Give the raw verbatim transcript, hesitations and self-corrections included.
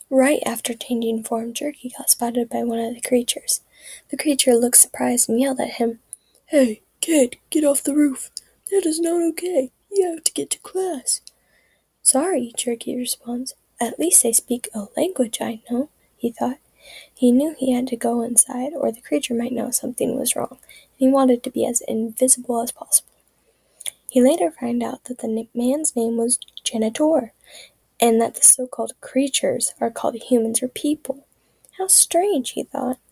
Right after changing form, Jerky got spotted by one of the creatures. The creature looked surprised and yelled at him, "Hey, kid, get off the roof. That is not okay. You have to get to class." "Sorry," Jerky responds. "At least they speak a language I know," he thought. He knew he had to go inside, or the creature might know something was wrong, and he wanted to be as invisible as possible. He later found out that the man's name was Genitor, and that the so-called creatures are called humans or people. How strange, he thought.